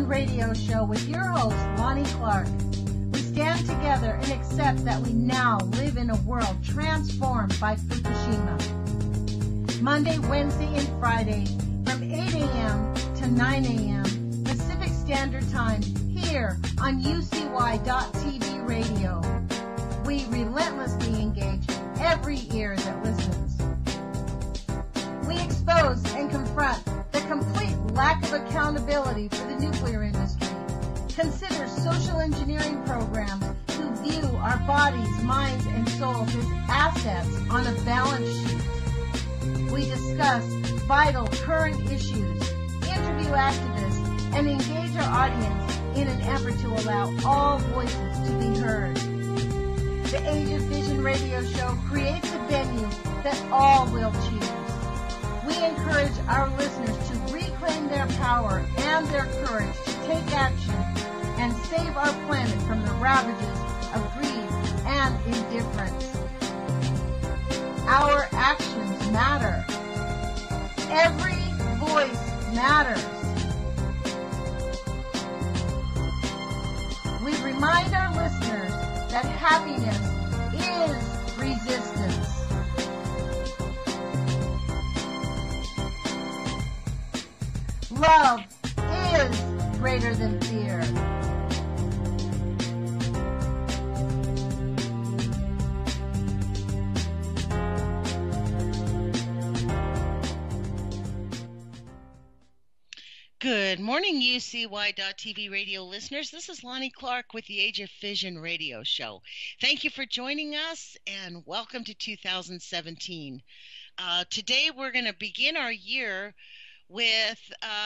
Vision Radio Show with your host, Lonnie Clark. We stand together and accept that we now live in a world transformed by Fukushima. Monday, Wednesday, and Friday from 8 a.m. to 9 a.m. Pacific Standard Time here on UCY.TV radio. We relentlessly engage every ear that listens. We expose and confront the complete lack of accountability for the nuclear industry. Consider social engineering programs who view our bodies, minds, and souls as assets on a balance sheet. We discuss vital current issues, interview activists, and engage our audience in an effort to allow all voices to be heard. The Age of Vision radio show creates a venue that all will choose. We encourage our listeners to reclaim their power and their courage to take action and save our planet from the ravages of greed and indifference. Our actions matter. Every voice matters. We remind our listeners that happiness is resistance. Love is greater than fear. Good morning, UCY.TV radio listeners. This is Lonnie Clark with the Age of Vision radio show. Thank you for joining us and welcome to 2017. Today we're going to begin our year with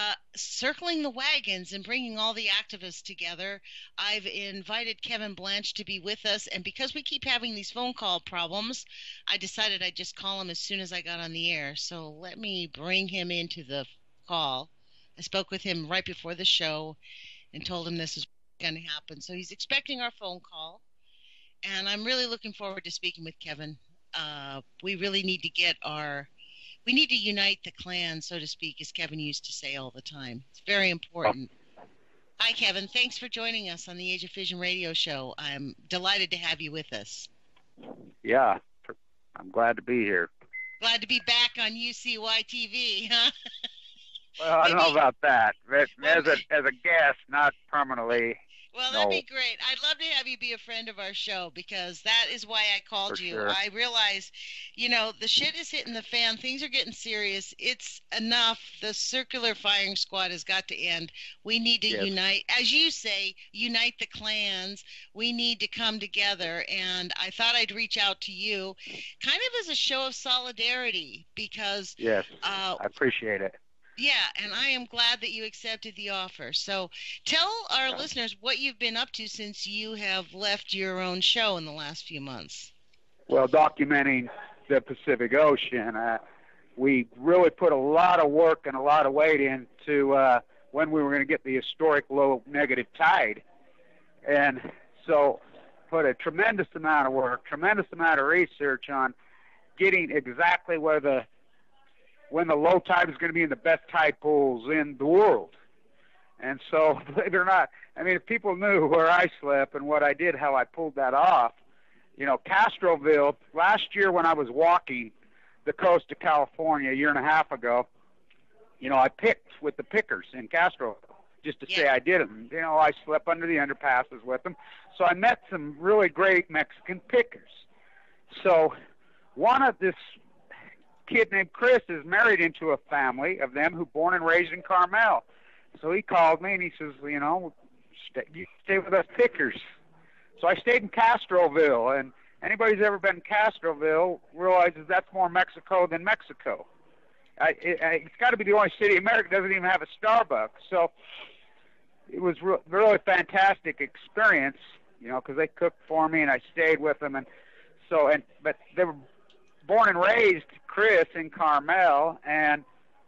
circling the wagons and bringing all the activists together. I've invited Kevin Blanch to be with us, and because we keep having these phone call problems, I decided I'd just call him as soon as I got on the air. So let me bring him into the call. I spoke with him right before the show and told him this is going to happen. So he's expecting our phone call, and I'm really looking forward to speaking with Kevin. We really need to we need to unite the clan, so to speak, as Kevin used to say all the time. It's very important. Hi, Kevin. Thanks for joining us on the Age of Vision radio show. I'm delighted to have you with us. Yeah, I'm glad to be here. Glad to be back on UCY TV, huh? Well, I don't know about that. As a guest, not permanently. Well, that'd be great. I'd love to have you be a friend of our show because that is why I called you. Sure. I realize, the shit is hitting the fan. Things are getting serious. It's enough. The circular firing squad has got to end. We need to unite, as you say, unite the clans. We need to come together. And I thought I'd reach out to you kind of as a show of solidarity because yes, I appreciate it. Yeah, and I am glad that you accepted the offer. So tell our listeners what you've been up to since you have left your own show in the last few months. Well, documenting the Pacific Ocean, we really put a lot of work and a lot of weight into when we were going to get the historic low negative tide. And so put a tremendous amount of work, tremendous amount of research on getting exactly when the low tide is going to be in the best tide pools in the world. And so, believe it or not, if people knew where I slept and what I did, how I pulled that off, Castroville, last year when I was walking the coast of California a year and a half ago, I picked with the pickers in Castroville just to say I did it. I slept under the underpasses with them. So I met some really great Mexican pickers. So one of this kid named Chris is married into a family of them who born and raised in Carmel. So he called me and he says, you stay with us pickers. So I stayed in Castroville, and anybody who's ever been in Castroville realizes that's more Mexico than Mexico. It's got to be the only city in America that doesn't even have a Starbucks. So it was really fantastic experience, because they cooked for me and I stayed with them. But they were born and raised, Chris, in Carmel, and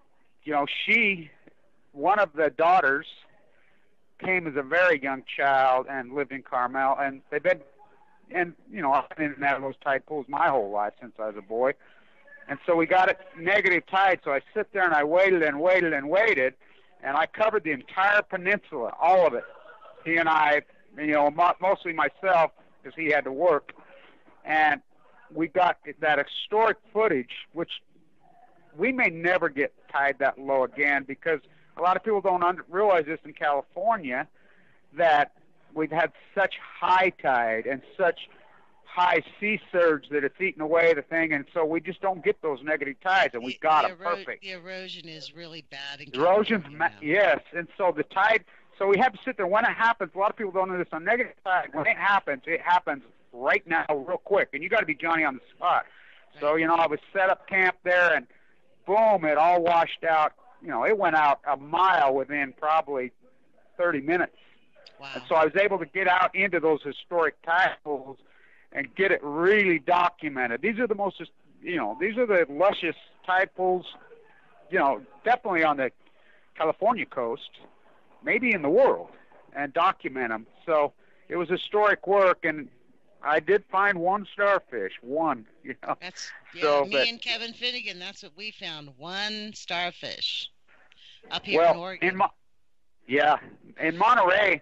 one of the daughters came as a very young child and lived in Carmel, and they've been, I've been in those tide pools my whole life since I was a boy, and so we got it negative tide. So I sit there and I waited and waited and waited, and I covered the entire peninsula, all of it. He and I, mostly myself, because he had to work, and we got that historic footage, which we may never get tide that low again, because a lot of people don't realize this in California, that we've had such high tide and such high sea surge that it's eaten away the thing, and so we just don't get those negative tides, and we got them perfect. The erosion is really bad in Erosion's California. Yes, and so the tide, so we have to sit there. When it happens, a lot of people don't know this on negative tide. When it happens right now, real quick, and you got to be Johnny on the spot. Right. So, I was set up camp there, and boom, it all washed out. It went out a mile within probably 30 minutes. Wow. And so I was able to get out into those historic tide pools and get it really documented. These are the most, these are the luscious tide pools, definitely on the California coast, maybe in the world, and document them. So it was historic work, and I did find one starfish, one, That's, so, me and Kevin Finnegan, that's what we found, one starfish up here in Oregon. In Monterey,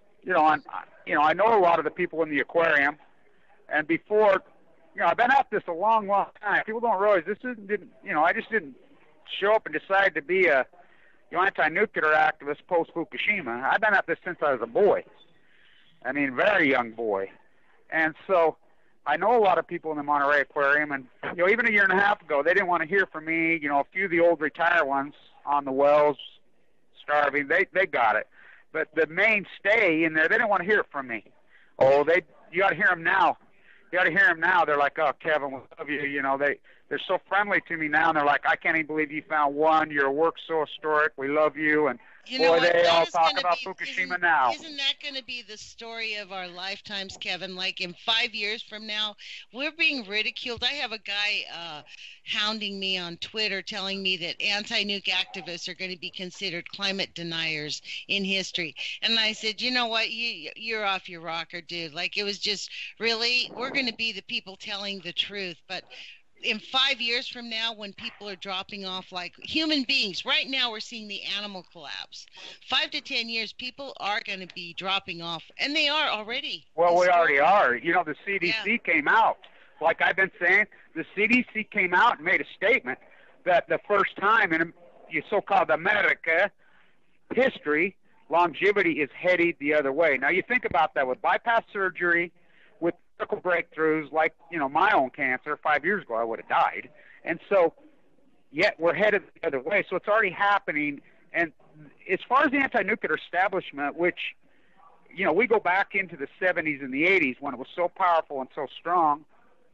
I know a lot of the people in the aquarium, and before, I've been at this a long, long time. People don't realize this I just didn't show up and decide to be a anti-nuclear activist post-Fukushima. I've been at this since I was a boy. Very young boy. And so I know a lot of people in the Monterey Aquarium, and, even a year and a half ago, they didn't want to hear from me. A few of the old retired ones on the wells, starving, they got it. But the mainstay in there, they didn't want to hear from me. You got to hear them now. You got to hear them now. They're like, oh, Kevin, we love you. They're so friendly to me now, and they're like, I can't even believe you found one. Your work's so historic. We love you. And boy, they all talk about Fukushima now. Isn't that going to be the story of our lifetimes, Kevin? Like in 5 years from now, we're being ridiculed. I have a guy hounding me on Twitter telling me that anti-nuke activists are going to be considered climate deniers in history. And I said, you know what? You're off your rocker, dude. Like, it was just really, we're going to be the people telling the truth. But in 5 years from now, when people are dropping off like human beings, right now we're seeing the animal collapse. 5 to 10 years, people are going to be dropping off, and they are already. Well, we already are. The CDC came out. Like I've been saying, the CDC came out and made a statement that the first time in so-called America history, longevity is headed the other way. Now, you think about that with bypass surgery, with medical breakthroughs like, my own cancer 5 years ago, I would have died. And so, yet we're headed the other way. So it's already happening. And as far as the anti-nuclear establishment, which, we go back into the 70s and the 80s when it was so powerful and so strong,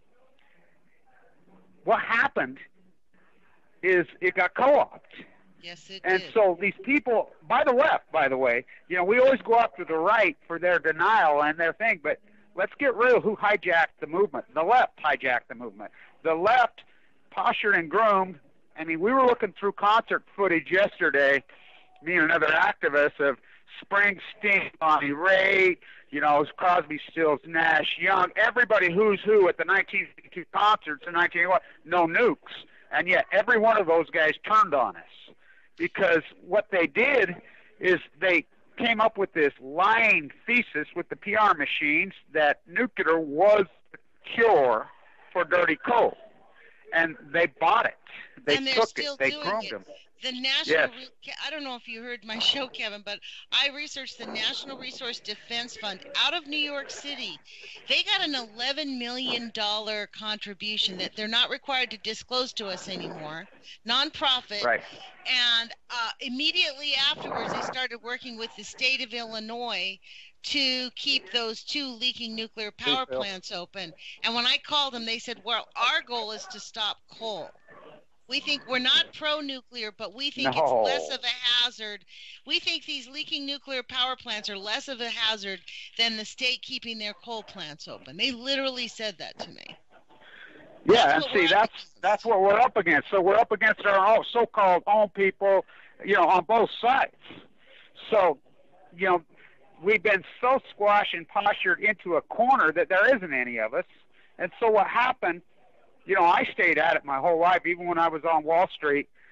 what happened is it got co-opted. Yes, it and did. So these people, by the left, by the way, we always go after the right for their denial and their thing, but let's get real who hijacked the movement. The left hijacked the movement. The left postured and groomed. We were looking through concert footage yesterday, me and another activist, of Springsteen, Bonnie Raitt, Crosby, Stills, Nash, Young, everybody who's who at the 1962 concerts in 1981, no nukes. And yet every one of those guys turned on us, because what they did is they came up with this lying thesis with the PR machines that nuclear was the cure for dirty coal, and they bought it. They took it. They groomed them. The National, I don't know if you heard my show, Kevin, but I researched the National Resource Defense Fund out of New York City. They got an $11 million contribution that they're not required to disclose to us anymore. Nonprofit. Right. And immediately afterwards, they started working with the state of Illinois to keep those 2 leaking nuclear power plants open. And when I called them, they said, well, our goal is to stop coal. We think we're not pro-nuclear, but we think it's less of a hazard. We think these leaking nuclear power plants are less of a hazard than the state keeping their coal plants open. They literally said that to me. Yeah, and see, that's what we're up against. So we're up against our own so-called own people, on both sides. So, we've been so squashed and postured into a corner that there isn't any of us. And so what happened, I stayed at it my whole life. Even when I was on Wall Street,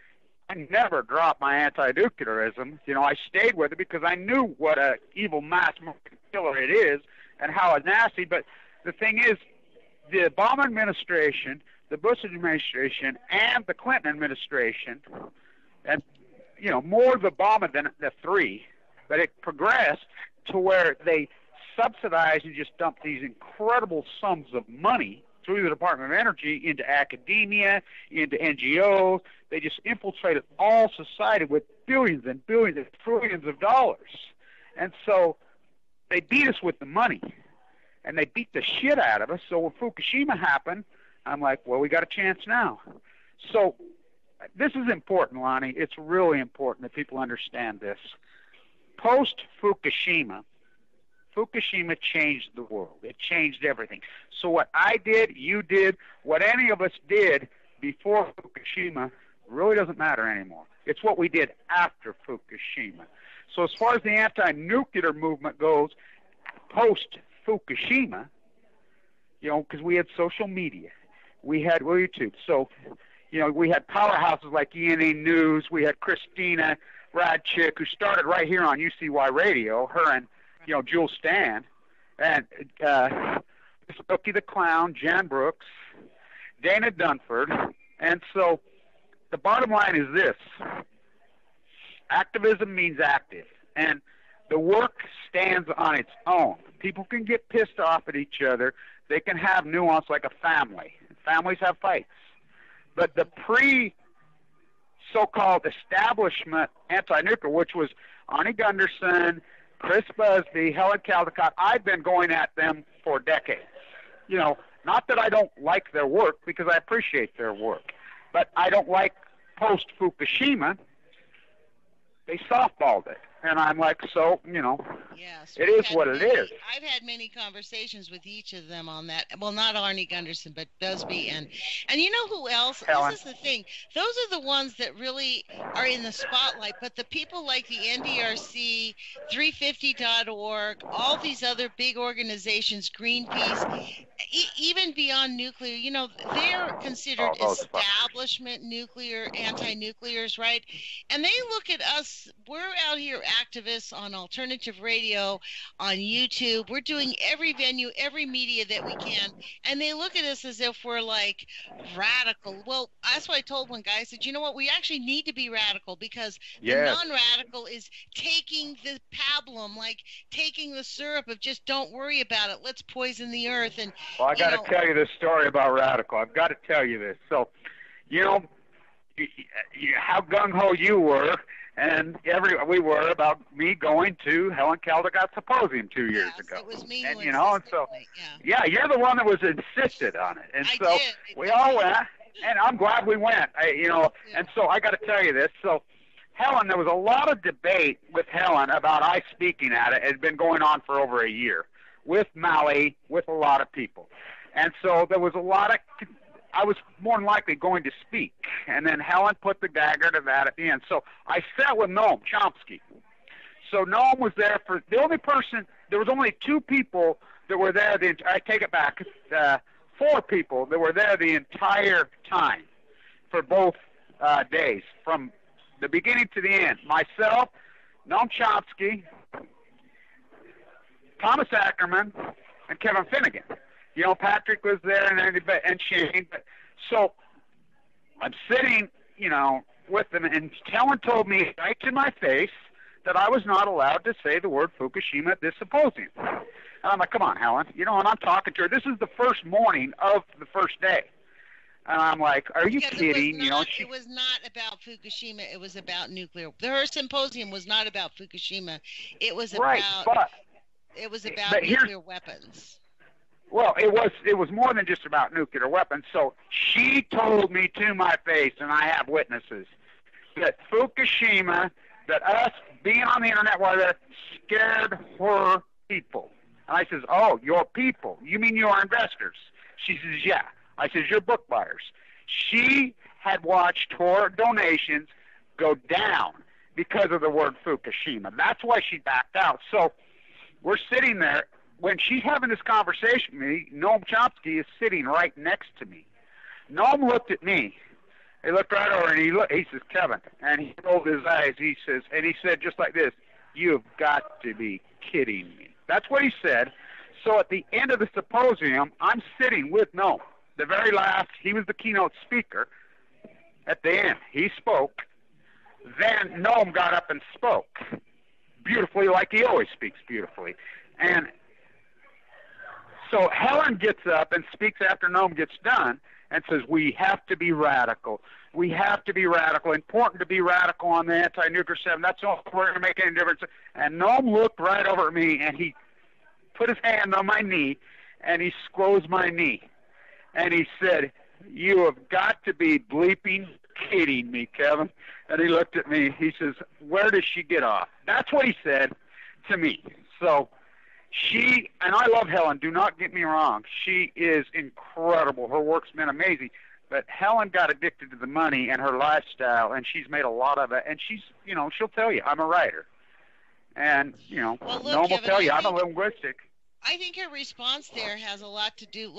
I never dropped my anti-nuclearism. I stayed with it because I knew what a evil mass killer it is and how it's nasty. But the thing is, the Obama administration, the Bush administration, and the Clinton administration, and more the Obama than the three, but it progressed to where they subsidized and just dumped these incredible sums of money through the Department of Energy into academia, into NGOs. They just infiltrated all society with billions and billions and trillions of dollars. And so they beat us with the money, and they beat the shit out of us. So when Fukushima happened, I'm like, well, we got a chance now. So this is important, Lonnie. It's really important that people understand this. Post-Fukushima, Fukushima changed the world. It changed everything. So what I did, you did, what any of us did before Fukushima really doesn't matter anymore. It's what we did after Fukushima. So as far as the anti-nuclear movement goes, post-Fukushima, because we had social media, we had YouTube. So, we had powerhouses like ENA News. We had Christina Radchick, who started right here on UCY Radio, her and Jules Stan, and Smokey the Clown, Jan Brooks, Dana Dunford. And so the bottom line is this. Activism means active, and the work stands on its own. People can get pissed off at each other. They can have nuance like a family. Families have fights. But the so-called establishment anti-nuclear, which was Arnie Gunderson, Chris Busby, Helen Caldicott, I've been going at them for decades. Not that I don't like their work, because I appreciate their work, but I don't like post-Fukushima. They softballed it. And I'm like, so, yes, it is what it is. I've had many conversations with each of them on that. Well, not Arnie Gunderson, but Busby. And you know who else? Helen. This is the thing. Those are the ones that really are in the spotlight. But the people like the NDRC, 350.org, all these other big organizations, Greenpeace, even beyond nuclear, they're considered establishment nuclear, anti-nuclears, right? And they look at us, we're out here activists on alternative radio, on YouTube. We're doing every venue, every media that we can. And they look at us as if we're like radical. Well, that's what I told one guy. I said, you know what? We actually need to be radical, because the non-radical is taking the pablum, like taking the syrup of just don't worry about it. Let's poison the earth. And well, I got to tell you this story about radical. I've got to tell you this. So, how gung-ho you were, and we were about me going to Helen Caldicott's symposium 2 years ago. It was me. And you're the one that was insisted on it. And we all went, and I'm glad we went. And so I got to tell you this. So Helen, there was a lot of debate with Helen about I speaking at it. It had been going on for over a year with Mali, with a lot of people. And so there was a lot of I was more than likely going to speak. And then Helen put the dagger to that at the end. So I sat with Noam Chomsky. So Noam was there for the only person. There was only two people that were there. I take it back. 4 people that were there the entire time for both days, from the beginning to the end. Myself, Noam Chomsky, Thomas Ackerman, and Kevin Finnegan. Patrick was there and Shane. So I'm sitting, with them, and Helen told me right to my face that I was not allowed to say the word Fukushima at this symposium. And I'm like, come on, Helen. And I'm talking to her. This is the first morning of the first day. And I'm like, are you kidding? It was not about Fukushima. It was about nuclear. Her symposium was not about Fukushima. It was about nuclear weapons. Well, it was more than just about nuclear weapons. So she told me to my face, and I have witnesses, that Fukushima, that us being on the internet while that scared her people. And I says, oh, your people? You mean your investors? She says, yeah. I says, your book buyers. She had watched her donations go down because of the word Fukushima. That's why she backed out. So we're sitting there. When she's having this conversation with me, Noam Chomsky is sitting right next to me. Noam looked at me, He looked right over and he says, Kevin, and he rolled his eyes. He said just like this, "You've got to be kidding me." That's what he said. So at the end of the symposium, I'm sitting with Noam. The very last, he was the keynote speaker. At the end, he spoke. Then Noam got up and spoke beautifully, like he always speaks beautifully. And so Helen gets up and speaks after Noam gets done and says, "We have to be radical. We have to be radical. Important to be radical on the anti-nuclear 7. That's all we're going to make any difference." And Noam looked right over at me, and he put his hand on my knee, and he squoze my knee. And he said, "You have got to be bleeping kidding me, Kevin." And he looked at me. He says, "Where does she get off?" That's what he said to me. So she, and I love Helen, do not get me wrong. She is incredible. Her work's been amazing. But Helen got addicted to the money and her lifestyle, and she's made a lot of it. And she's, she'll tell you, "I'm a writer." And, well, look, Noam will Kevin, tell you, I'm a linguistic. I think her response there has a lot to do,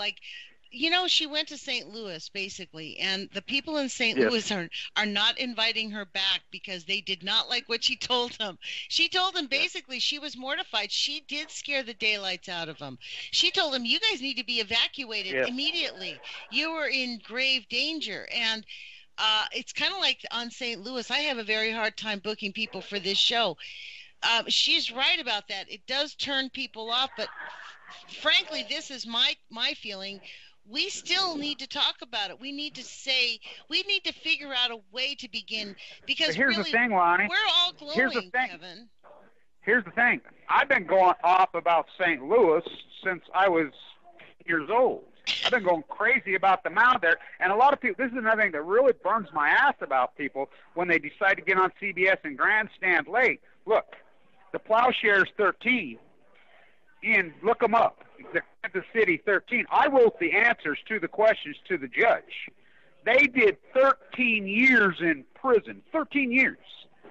she went to St. Louis, basically, and the people in St. Yes. Louis are not inviting her back because they did not like what she told them. She told them basically she was mortified. She did scare the daylights out of them. She told them, "You guys need to be evacuated immediately. You are in grave danger." And it's kind of like on St. Louis. I have a very hard time booking people for this show. She's right about that. It does turn people off, but frankly, this is my feeling. We still need to talk about it. We need to figure out a way to begin, because here's really, the thing, Lonnie. We're all glowing, Here's the thing. Kevin. Here's the thing. I've been going off about St. Louis since I was years old. I've been going crazy about the mound there. And a lot of people, this is another thing that really burns my ass about people when they decide to get on CBS and grandstand late. Look, the Plowshares 13, look them up. The Kansas City 13. I wrote the answers to the questions to the judge. They did 13 years in prison. 13 years.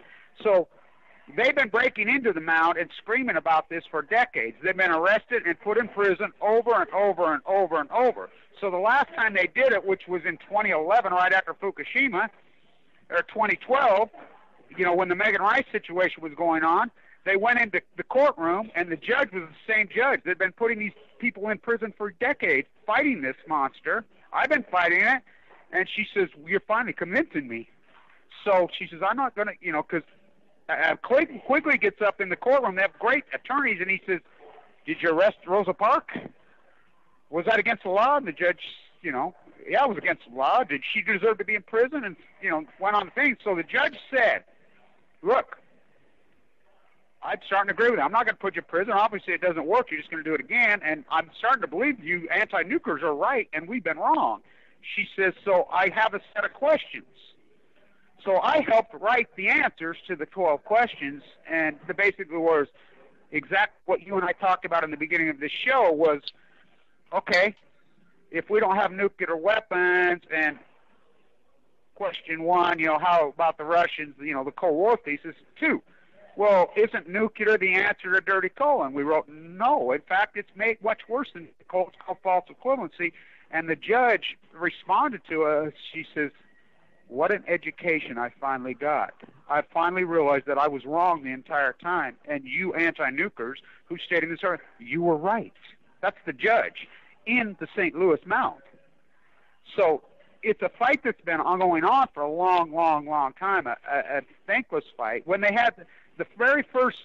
So they've been breaking into the mound and screaming about this for decades. They've been arrested and put in prison over and over and over and over. So the last time they did it, which was in 2011, right after Fukushima, or 2012, when the Megan Rice situation was going on, they went into the courtroom, and the judge was the same judge. They'd been putting these people in prison for decades, fighting this monster. I've been fighting it. And she says, "You're finally convincing me." So she says, "I'm not going to, because Quigley gets up in the courtroom. They have great attorneys, and he says, "Did you arrest Rosa Parks? Was that against the law?" And the judge, "Yeah, it was against the law. Did she deserve to be in prison?" And, went on the thing. So the judge said, "Look, I'm starting to agree with you. I'm not going to put you in prison. Obviously, it doesn't work. You're just going to do it again. And I'm starting to believe you anti-nuclears are right, and we've been wrong." She says, "So I have a set of questions." So I helped write the answers to the 12 questions, and the basically was exactly what you and I talked about in the beginning of this show was, okay, if we don't have nuclear weapons, and question 1, how about the Russians, the Cold War thesis, 2. Well, isn't nuclear the answer to dirty coal? And we wrote, no. In fact, it's made much worse than coal. It's called false equivalency. And the judge responded to us. She says, "What an education I finally got. I finally realized that I was wrong the entire time. And you anti-nuclears who stayed in this area, you were right." That's the judge in the St. Louis Mound. So it's a fight that's been going on for a long, long, long time, a thankless fight. When they had the very first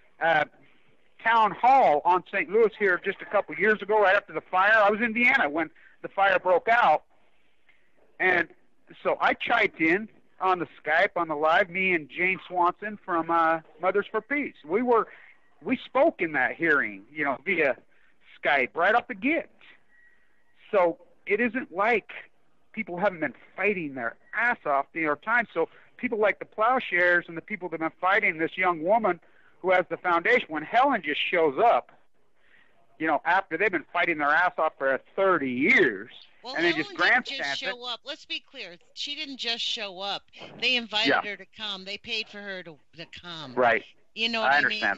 town hall on St. Louis here just a couple years ago, right after the fire, I was in Indiana when the fire broke out. And so I chimed in on the Skype, on the live, me and Jane Swanson from Mothers for Peace. We spoke in that hearing, via Skype right off the get. So it isn't like people haven't been fighting their ass off the entire time. So people like the Plowshares and the people that have been fighting this young woman who has the foundation, when Helen just shows up, after they've been fighting their ass off for 30 years, well, and then Helen just grandstands didn't just show up. Let's be clear. She didn't just show up. They invited her to come. They paid for her to come. Right. You know what I mean? understand that.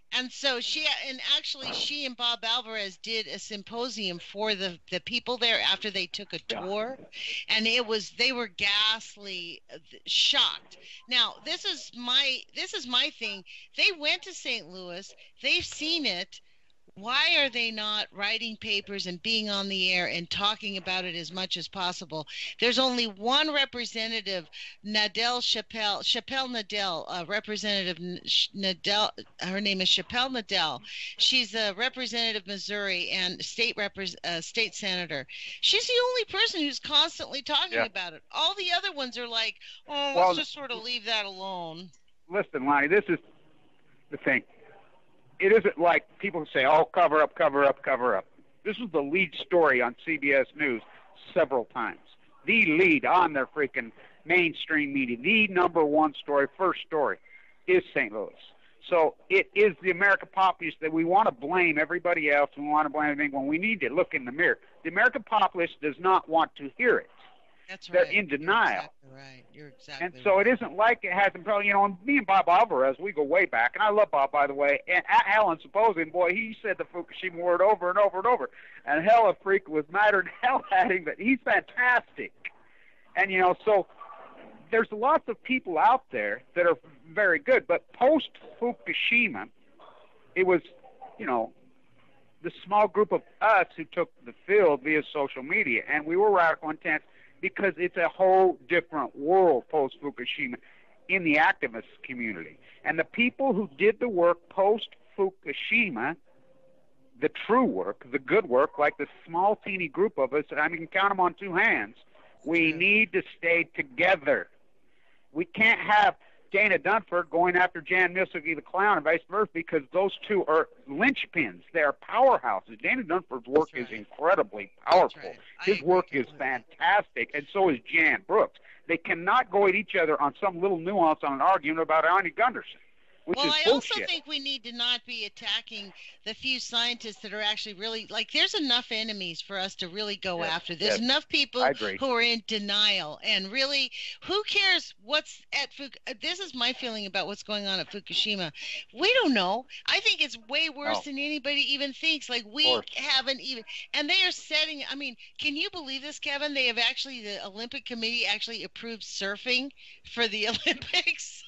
And so she and Bob Alvarez did a symposium for the people there after they took a tour, and they were ghastly shocked. Now this is my thing. They went to St. Louis. They've seen it. Why are they not writing papers and being on the air and talking about it as much as possible? There's only one representative, Chappelle Nadell, Representative Nadell. Her name is Chappelle Nadell. She's a representative Missouri and state senator. She's the only person who's constantly talking about it. All the other ones are like, let's just sort of leave that alone. Listen, Lonnie, this is the thing. It isn't like people say, oh, cover up, cover up, cover up. This was the lead story on CBS News several times. The lead on their freaking mainstream media. The number one story, first story, is St. Louis. So it is the American populace that we want to blame everybody else. We want to blame everything when we need to look in the mirror. The American populace does not want to hear it. That's They're right. in denial. You're exactly right. You're exactly and so right. It isn't like it hasn't probably, me and Bob Alvarez, we go way back, and I love Bob, by the way, and at Helen Symposium, boy, he said the Fukushima word over and over and over, and hell, a freak was madder than hell at him, but he's fantastic. And, so there's lots of people out there that are very good, but post-Fukushima, it was, the small group of us who took the field via social media, and we were radical intense, because it's a whole different world post-Fukushima in the activist community. And the people who did the work post-Fukushima, the true work, the good work, like the small, teeny group of us, and I can count them on two hands, we need to stay together. We can't have Dana Dunford going after Jan Milsky the clown and vice versa, because those two are linchpins. They are powerhouses. Dana Dunford's work is incredibly powerful. Right. His work is fantastic, and so is Jan Brooks. They cannot go at each other on some little nuance on an argument about Arnie Gunderson, which is I bullshit. also think we need to not be attacking the few scientists that are actually really, there's enough enemies for us to really go after. There's enough people who are in denial, and really, who cares what's at this is my feeling about what's going on at Fukushima. We don't know. I think it's way worse than anybody even thinks. We haven't even, and they are setting, can you believe this, Kevin? They have actually, the Olympic Committee actually approved surfing for the Olympics.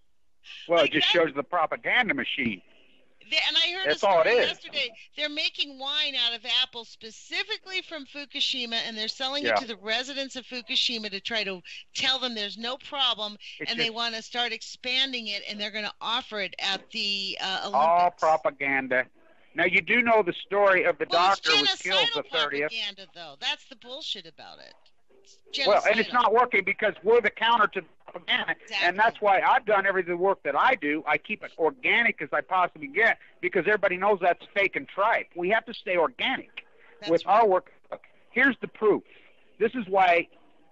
Well, it just shows the propaganda machine. And I heard a story yesterday. They're making wine out of apples specifically from Fukushima, and they're selling it to the residents of Fukushima to try to tell them there's no problem, they want to start expanding it, and they're going to offer it at the Olympics. All propaganda. Now, you do know the story of the doctor who was killed the 30th. Propaganda, though. That's the bullshit about it. Well, and it's not working because we're the counter to propaganda, and that's why I've done the work that I do. I keep it organic as I possibly get, because everybody knows that's fake and tripe. We have to stay organic with our work. Here's the proof. This is why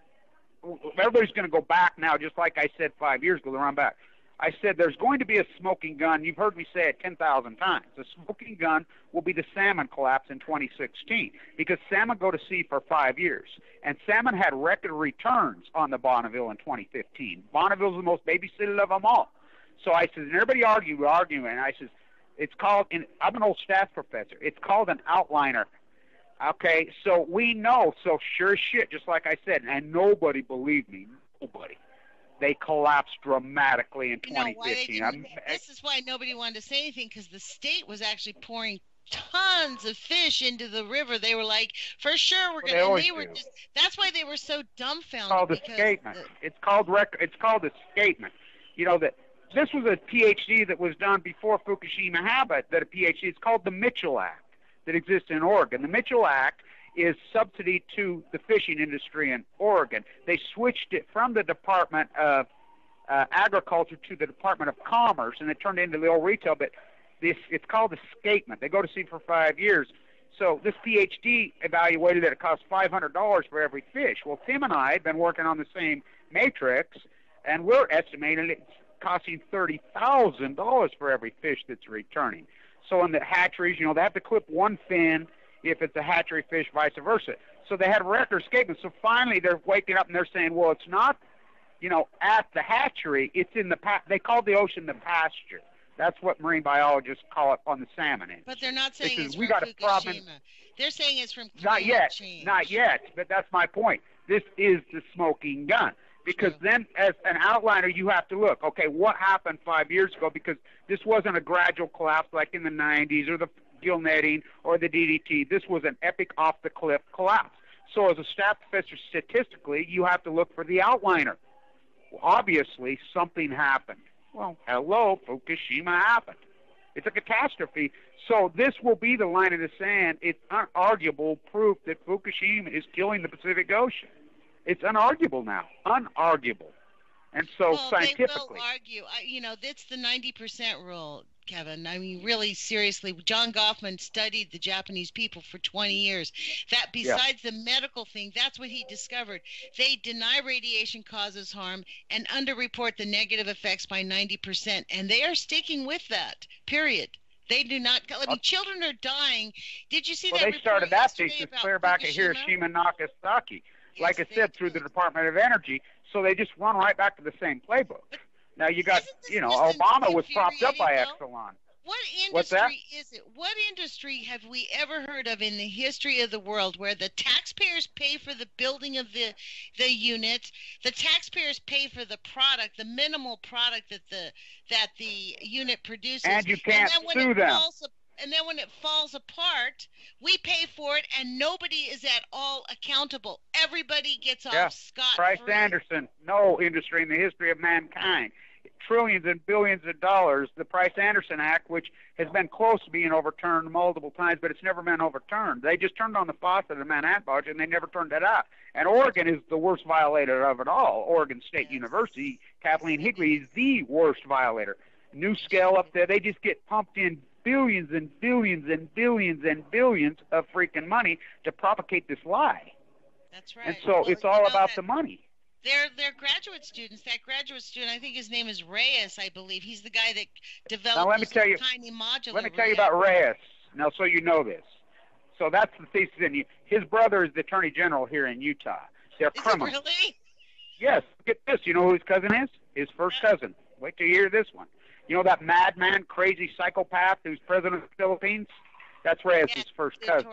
everybody's going to go back now, just like I said 5 years ago. They're on back. I said there's going to be a smoking gun. You've heard me say it 10,000 times. The smoking gun will be the salmon collapse in 2016, because salmon go to sea for 5 years. And salmon had record returns on the Bonneville in 2015. Bonneville's the most babysitted of them all. So I said, and everybody arguing, and I said, it's called, I'm an old stats professor, it's called an outliner. Okay, so we know, so sure as shit, just like I said, and nobody believed me, nobody. They collapsed dramatically in 2015. This is why nobody wanted to say anything, because the state was actually pouring tons of fish into the river. They were like, for sure we're going to. That's why they were so dumbfounded. It's called escapement. It's called escapement. That this was a PhD that was done before Fukushima happened. That a PhD. It's called the Mitchell Act that exists in Oregon. The Mitchell Act is subsidy to the fishing industry in Oregon. They switched it from the Department of Agriculture to the Department of Commerce, and it turned into the old retail. But it's called escapement. They go to sea for 5 years. So this PhD evaluated that it costs $500 for every fish. Well, Tim and I have been working on the same matrix, and we're estimating it's costing $30,000 for every fish that's returning. So in the hatcheries, they have to clip one fin if it's a hatchery fish, vice versa. So they had record escapement. So finally they're waking up and they're saying, well, it's not, at the hatchery, it's in the they call the ocean the pasture. That's what marine biologists call it on the salmon end. But they're not saying it's we from got a problem. Fukushima. They're saying it's from Not climate yet, change. not yet. But that's my point. This is the smoking gun. Because then, as an outliner, you have to look, okay, what happened 5 years ago? Because this wasn't a gradual collapse like in the 90s or the gill netting or the DDT. This was an epic off-the-cliff collapse. So as a staff professor, statistically, you have to look for the outliner. Well, obviously, something happened. Well, hello, Fukushima happened. It's a catastrophe. So this will be the line in the sand. It's unarguable proof that Fukushima is killing the Pacific Ocean. It's unarguable now. Unarguable. And so scientifically. They will argue. That's the 90% rule, Kevin. I mean, really, seriously, John Goffman studied the Japanese people for 20 years. That besides the medical thing, that's what he discovered. They deny radiation causes harm and underreport the negative effects by 90%. And they are sticking with that, period. They do not. I mean, children are dying. Did you see that? They started that thesis clear back at Hiroshima and Nagasaki. Like I said, through the Department of Energy, so they just run right back to the same playbook. Now you got, Obama was propped up by Exelon. What industry is it? What industry have we ever heard of in the history of the world where the taxpayers pay for the building of the unit, the taxpayers pay for the product, the minimal product that the unit produces, and you can't sue them. And then when it falls apart, we pay for it, and nobody is at all accountable. Everybody gets off scot-free. Price Anderson, no industry in the history of mankind. Trillions and billions of dollars. The Price-Anderson Act, which has been close to being overturned multiple times, but it's never been overturned. They just turned on the faucet of the Manhattan Project, and they never turned it out. And Oregon is the worst violator of it all. Oregon State University, Kathleen Higley is the worst violator. NuScale up there, they just get pumped in billions and billions and billions and billions of freaking money to propagate this lie. That's right. And so it's all about the money. They're graduate students. That graduate student, I think his name is Reyes, I believe. He's the guy that developed tiny modular. Let me tell you about Reyes. Now, so you know this. So that's the thesis. And his brother is the attorney general here in Utah. They're criminals. Really? Yes. Get this. You know who his cousin is? His first cousin. Wait till you hear this one. You know that madman, crazy psychopath who's president of the Philippines? That's Reyes' first cousin.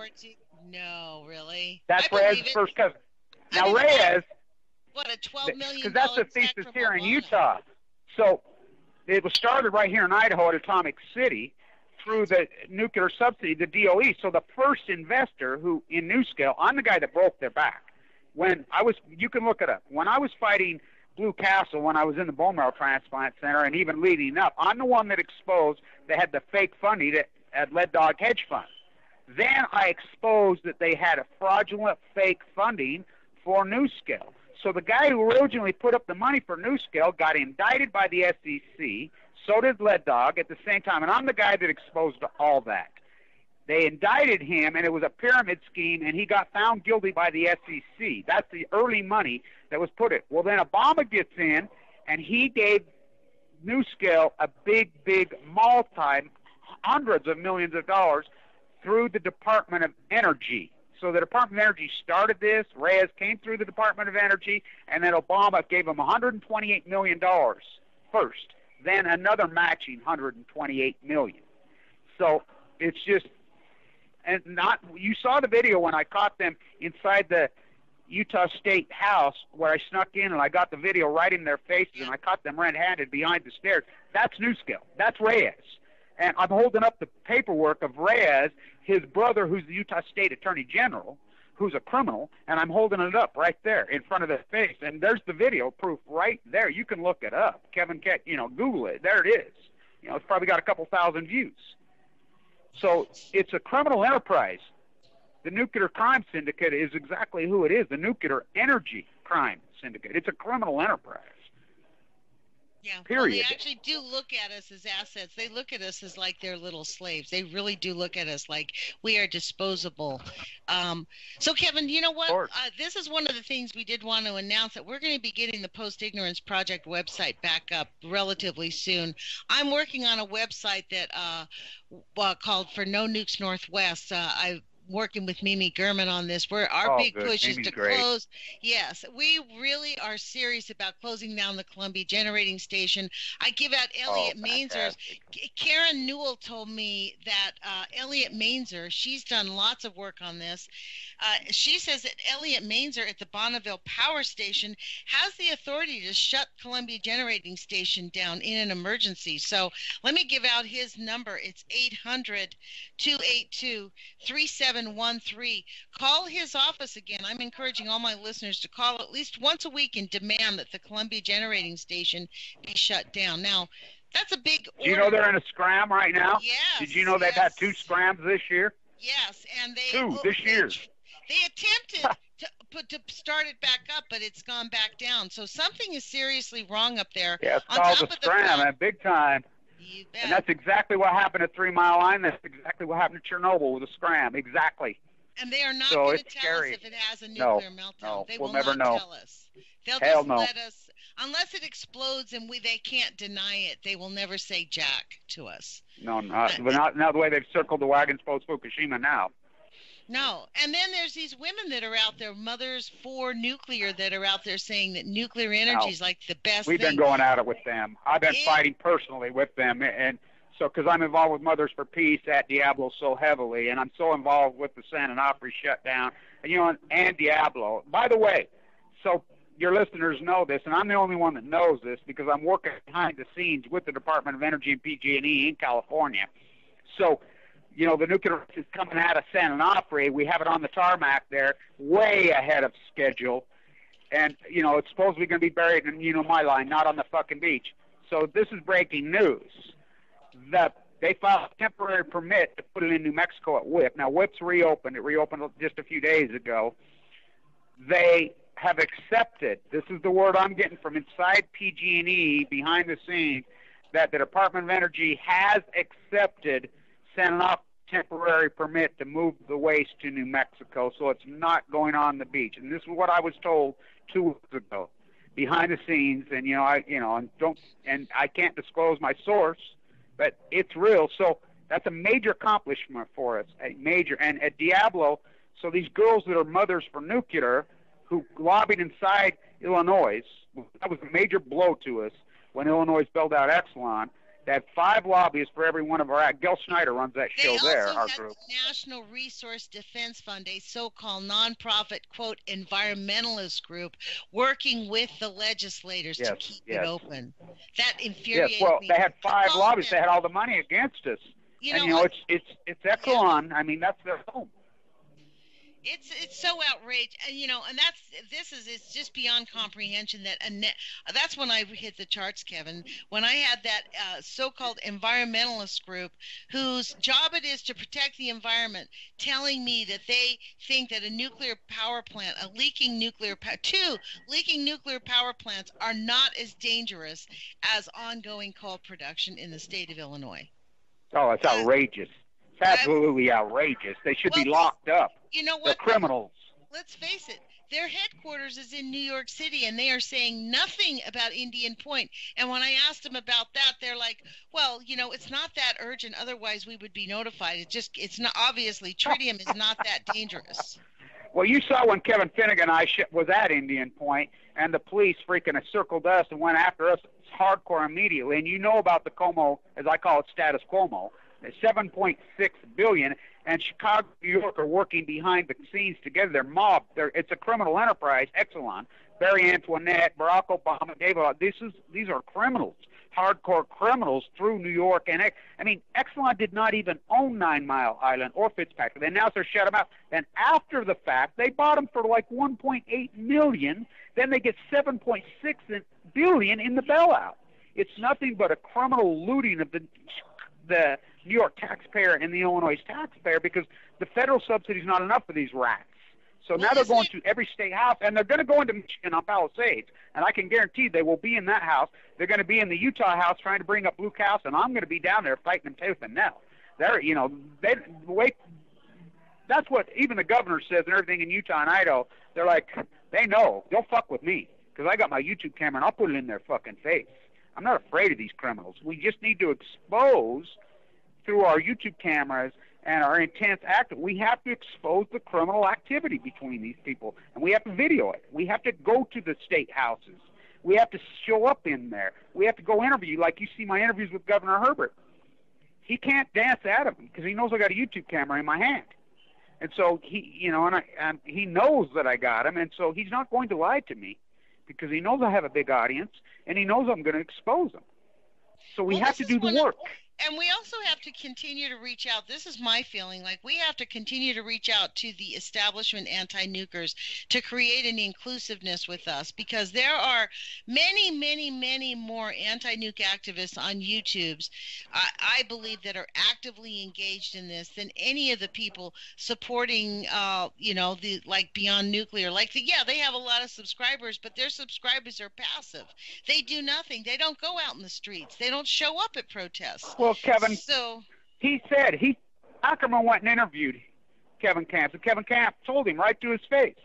No, really? That's Reyes' first cousin. Now, Reyes... What, a $12 million because that's the thesis here in Utah. So it was started right here in Idaho at Atomic City through the nuclear subsidy, the DOE. So the first investor who in NuScale, I'm the guy that broke their back. You can look it up. When I was fighting Blue Castle, when I was in the bone marrow transplant center, and even leading up, I'm the one that exposed they had the fake funding at Lead Dog Hedge Fund. Then I exposed that they had a fraudulent fake funding for NuScale. So the guy who originally put up the money for NuScale got indicted by the SEC. So did Lead Dog at the same time. And I'm the guy that exposed all that. They indicted him, and it was a pyramid scheme, and he got found guilty by the SEC. That's the early money that was put in. Well, then Obama gets in, and he gave NuScale a big, hundreds of millions of dollars through the Department of Energy. So the Department of Energy started this. Reyes came through the Department of Energy, and then Obama gave him $128 million first, then another matching $128 million. So it's just, and not, you saw the video when I caught them inside the Utah State House where I snuck in and I got the video right in their faces and I caught them red-handed behind the stairs. That's NuScale. That's Reyes. And I'm holding up the paperwork of Reyes, his brother, who's the Utah State Attorney General, who's a criminal, and I'm holding it up right there in front of their face. And there's the video proof right there. You can look it up. Kevin Keck, Google it. There it is. It's probably got a couple thousand views. So it's a criminal enterprise. The Nuclear Crime Syndicate is exactly who it is, the Nuclear Energy Crime Syndicate. It's a criminal enterprise. Yeah, period. Well, they actually do look at us as assets. They look at us as like their little slaves. They really do look at us like we are disposable. So, Kevin, you know what? This is one of the things we did want to announce, that we're going to be getting the Post-Ignorance Project website back up relatively soon. I'm working on a website that called For No Nukes Northwest. working with Mimi Gurman on this. Our big good. push is Mimi's to great. close. Yes, we really are serious about closing down the Columbia Generating Station. I give out Elliot Mainzer. Fantastic. Karen Newell told me that Elliot Mainzer, she's done lots of work on this. She says that Elliot Mainzer at the Bonneville Power Station has the authority to shut Columbia Generating Station down in an emergency. So let me give out his number. It's 800-282-3713. Call his office again. I'm encouraging all my listeners to call at least once a week and demand that the Columbia Generating Station be shut down. Now, that's a big order. Do you know they're in a scram right now? Yes. Did you know they've had 2 scrams this year? Yes, and they 2 this year. They attempted to start it back up, but it's gone back down. So something is seriously wrong up there. Yeah, it's called a scram, and big time. You bet. And that's exactly what happened at 3 Mile Line. That's exactly what happened at Chernobyl with a scram. Exactly. And they are not So going to it's tell scary. us if it has a nuclear meltdown. No, They we'll will never not know. tell us. They'll Hell just no. let us, unless it explodes and they can't deny it, they will never say jack to us. No, not the way they've circled the wagons post Fukushima now. No. And then there's these women that are out there, mothers for nuclear, that are out there saying that nuclear energy is like the best We've thing. been going at it with them. I've been fighting personally with them, and so because I'm involved with Mothers for Peace at Diablo so heavily, and I'm so involved with the San Onofre shutdown, and Diablo. By the way, so your listeners know this, and I'm the only one that knows this because I'm working behind the scenes with the Department of Energy and PG&E in California. So, the nuclear is coming out of San Onofre. We have it on the tarmac there, way ahead of schedule. And, it's supposedly going to be buried in, my line, not on the fucking beach. So this is breaking news. They filed a temporary permit to put it in New Mexico at WIPP. Now, WIPP's reopened. It reopened just a few days ago. They have accepted, this is the word I'm getting from inside PG&E behind the scenes, that the Department of Energy has accepted San Onofre temporary permit to move the waste to New Mexico, so it's not going on the beach. And this is what I was told 2 weeks ago, behind the scenes. And I can't disclose my source, but it's real. So that's a major accomplishment for us, a major. And at Diablo, so these girls that are mothers for nuclear, who lobbied inside Illinois, that was a major blow to us when Illinois bailed out Exelon. They had 5 lobbyists for every one of our. Gil Schneider runs that show there. They our also had group. the National Resource Defense Fund, a so-called nonprofit, quote, environmentalist group, working with the legislators to keep it open. That infuriated me. Yes, well, they had 5 lobbyists. They had all the money against us. It's Exelon. I mean, that's their home. It's so outrageous, and it's just beyond comprehension. That's when I hit the charts, Kevin. When I had that so-called environmentalist group, whose job it is to protect the environment, telling me that they think that a nuclear power plant, leaking nuclear power plants are not as dangerous as ongoing coal production in the state of Illinois. Oh, it's outrageous. It's absolutely outrageous. They should be locked up. You know what? They're criminals. Let's face it. Their headquarters is in New York City, and they are saying nothing about Indian Point. And when I asked them about that, they're like, well, it's not that urgent. Otherwise, we would be notified. It's not, obviously, tritium is not that dangerous. Well, you saw when Kevin Finnegan and I was at Indian Point, and the police freaking circled us and went after us hardcore immediately. And you know about the Como, as I call it, status quo. $7.6 billion, and Chicago, New York are working behind the scenes together. They're mob. It's a criminal enterprise. Exelon, Barry Antoinette, Barack Obama, David. These are criminals, hardcore criminals through New York. And Exelon did not even own 9 Mile Island or Fitzpatrick. They announced they shut them out. Then after the fact, they bought them for like $1.8 million. Then they get $7.6 billion in the bailout. It's nothing but a criminal looting of the New York taxpayer and the Illinois taxpayer, because the federal subsidy is not enough for these rats. So now they're going to every state house, and they're going to go into Michigan on Palisades, and I can guarantee they will be in that house. They're going to be in the Utah house trying to bring up Luke House, and I'm going to be down there fighting them tooth and nail. That's what even the governor says and everything in Utah and Idaho. They're like, they know. They'll fuck with me because I got my YouTube camera, and I'll put it in their fucking face. I'm not afraid of these criminals. We just need to expose through our YouTube cameras and are intense active. We have to expose the criminal activity between these people, and we have to video it. We have to go to the state houses. We have to show up in there. We have to go interview, like you see my interviews with Governor Herbert. He can't dance out of me because he knows I got a YouTube camera in my hand. And so he knows that I got him, and so he's not going to lie to me because he knows I have a big audience, and he knows I'm going to expose him. So we have to do the work. And we also have to continue to reach out. This is my feeling. Like, we have to continue to reach out to the establishment anti-nukers to create an inclusiveness with us, because there are many, many, many more anti-nuke activists on YouTubes, I believe, that are actively engaged in this than any of the people supporting, the like Beyond Nuclear. They have a lot of subscribers, but their subscribers are passive. They do nothing. They don't go out in the streets. They don't show up at protests. Well, Kevin, he said Ackerman went and interviewed Kevin Camps, and Kevin Camps told him right to his face,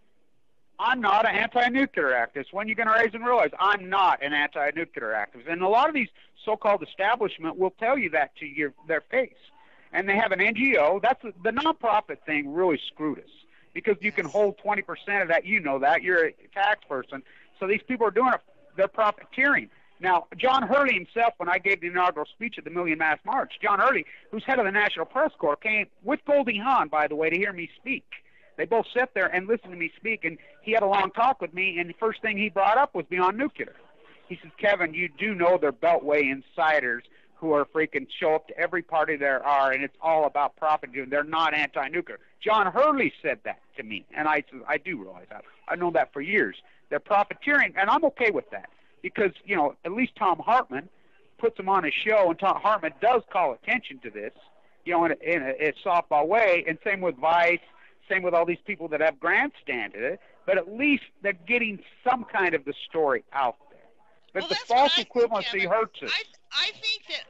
I'm not an anti-nuclear activist. When are you going to raise and realize I'm not an anti-nuclear activist? And a lot of these so-called establishment will tell you that to their face. And they have an NGO. That's the nonprofit thing really screwed us, because you can hold 20% of that. You know that. You're a tax person. So these people are doing it. They're profiteering. Now, John Hurley himself, when I gave the inaugural speech at the Million Mass March, John Hurley, who's head of the National Press Corps, came with Goldie Hawn, by the way, to hear me speak. They both sat there and listened to me speak, and he had a long talk with me, and the first thing he brought up was Beyond Nuclear. He says, Kevin, you do know they're Beltway insiders who are freaking show up to every party there are, and it's all about profit. They're not anti-nuclear. John Hurley said that to me, and I said, I do realize that. I've known that for years. They're profiteering, and I'm okay with that. Because, at least Tom Hartman puts him on his show, and Tom Hartman does call attention to this, in a softball way, and same with Vice, same with all these people that have grandstanded it, but at least they're getting some kind of the story out there. But the false equivalency hurts us. I think that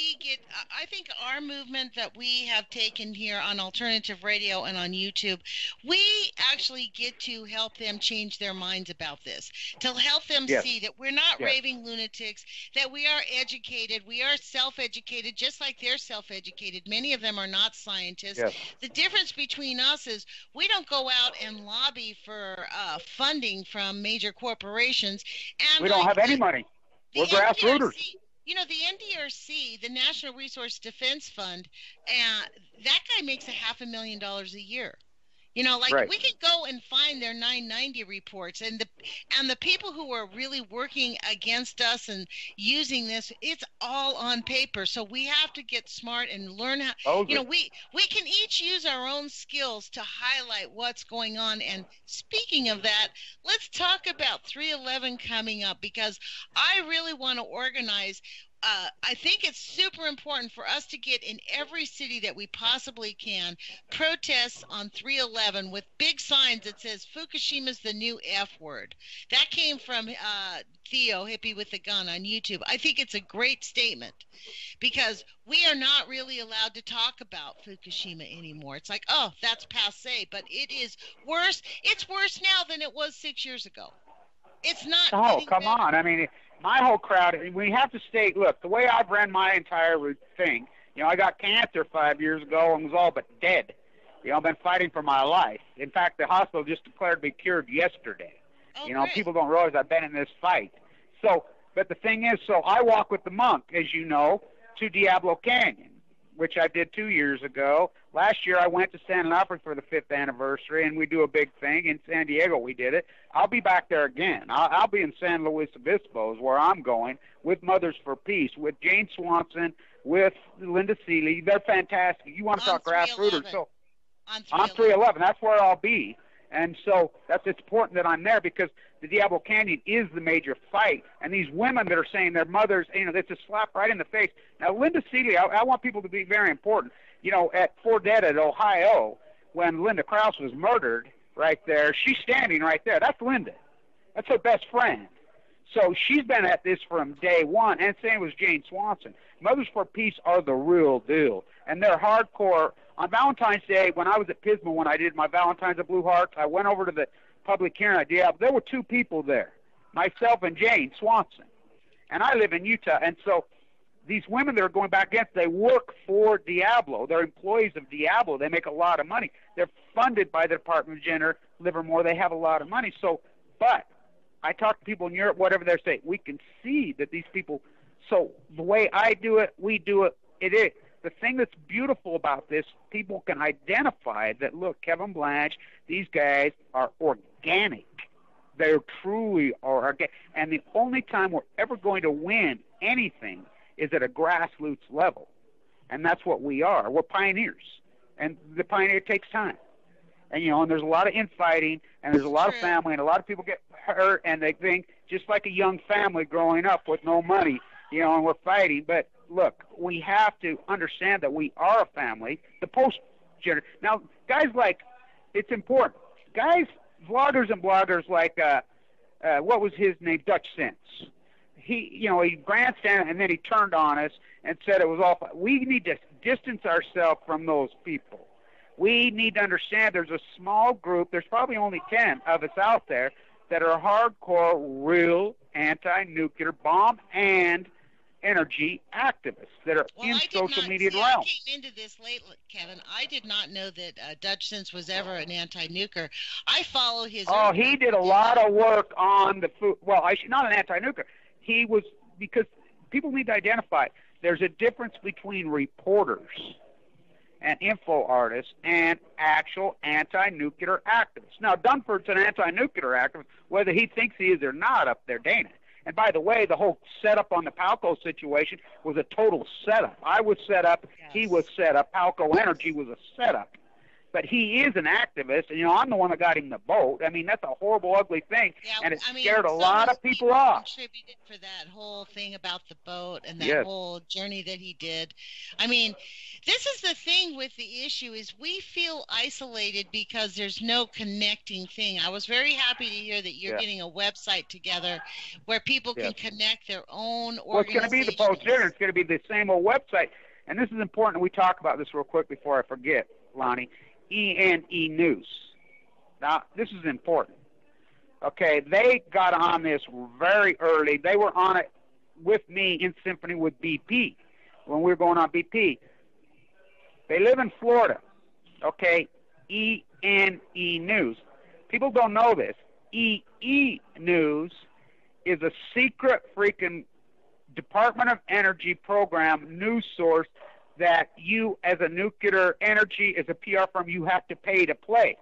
I think our movement that we have taken here on alternative radio and on YouTube, we actually get to help them change their minds about this, to help them see that we're not raving lunatics, that we are educated, we are self-educated, just like they're self-educated. Many of them are not scientists. The difference between us is we don't go out and lobby for funding from major corporations. And we don't have any money. We're grassrooters. The NDRC, the National Resource Defense Fund, that guy makes $500,000 a year. We can go and find their 990 reports, and the people who are really working against us and using this, it's all on paper. So we have to get smart and learn how. We can each use our own skills to highlight what's going on. And speaking of that, let's talk about 3/11 coming up, because I really want to organize. I think it's super important for us to get in every city that we possibly can protests on 3/11 with big signs that says Fukushima's the new F word. That came from Theo, Hippie with the Gun, on YouTube. I think it's a great statement, because we are not really allowed to talk about Fukushima anymore. It's like, oh, that's passé, but it is worse. It's worse now than it was 6 years ago. It's not. Oh, come on. I mean, my whole crowd, we have to stay, look, the way I've ran my entire thing, I got cancer 5 years ago and was all but dead. I've been fighting for my life. In fact, the hospital just declared me cured yesterday. Oh, people don't realize I've been in this fight. But the thing is, I walk with the monk, as you know, to Diablo Canyon, which I did 2 years ago. Last year I went to San Onofre for the 5th anniversary, and we do a big thing. In San Diego we did it. I'll be back there again. I'll be in San Luis Obispo is where I'm going, with Mothers for Peace, with Jane Swanson, with Linda Seeley. They're fantastic. You want to talk grassroots? So on 3/11, that's where I'll be. And so it's important that I'm there, because the Diablo Canyon is the major fight. And these women that are saying their mothers, it's a slap right in the face. Now, Linda Seeley, I want people to be very important. At Fort Dead, Ohio, when Linda Krause was murdered right there, she's standing right there. That's Linda. That's her best friend. So she's been at this from day one, and same was Jane Swanson. Mothers for Peace are the real deal, and they're hardcore. On Valentine's Day, when I was at Pismo, when I did my Valentine's of Blue Hearts, I went over to the public hearing idea. There were 2 people there, myself and Jane Swanson, and I live in Utah, and so these women that are going back against, they work for Diablo. They're employees of Diablo. They make a lot of money. They're funded by the Department of Gender, Livermore. They have a lot of money. So, but I talk to people in Europe, whatever they're saying, we can see that these people, so the way I do it, we do it, it is. The thing that's beautiful about this, people can identify that, look, Kevin Blanche, these guys are organic. They truly are organic. And the only time we're ever going to win anything is at a grassroots level. And that's what we are. We're pioneers. And the pioneer takes time. And, you know, and there's a lot of infighting, and there's a lot of family, and a lot of people get hurt, and they think, just like a young family growing up with no money, you know, and we're fighting. But, look, we have to understand that we are a family. The post-gender. Now, guys like, it's important. Guys, vloggers and bloggers like, what was his name? Dutch Sense. He grandstanded, and then he turned on us and said it was all. We need to distance ourselves from those people. We need to understand there's a small group, there's probably only 10 of us out there that are hardcore, real anti-nuclear bomb and energy activists that are in social media realm. I came into this late, Kevin. I did not know that Dutch Sense was ever an anti-nuclear. I follow his... Oh, he did a lot of work on the food. Well, not an anti-nuclear. He was, because people need to identify, there's a difference between reporters and info artists and actual anti-nuclear activists. Now, Dunford's an anti-nuclear activist, whether he thinks he is or not up there, Dana. And by the way, the whole setup on the Palco situation was a total setup. I was set up, yes. He was set up, Palco Energy was a setup. But he is an activist, and, you know, I'm the one that got him the boat. I mean, that's a horrible, ugly thing, and it scared a lot of people off. Contributed for that whole thing about the boat and that whole journey that he did. I mean, this is the thing with the issue is we feel isolated because there's no connecting thing. I was very happy to hear that you're getting a website together where people can connect their own organizations. Well, it's going to be the Post-Gender. It's going to be the same old website. And this is important. We talk about this real quick before I forget, Lonnie. ENE News. Now, this is important. Okay, they got on this very early. They were on it with me in symphony with BP when we were going on BP. They live in Florida. Okay, ENE News. People don't know this. EE News is a secret freaking Department of Energy program news source that you, as a nuclear energy, as a PR firm, you have to pay to play.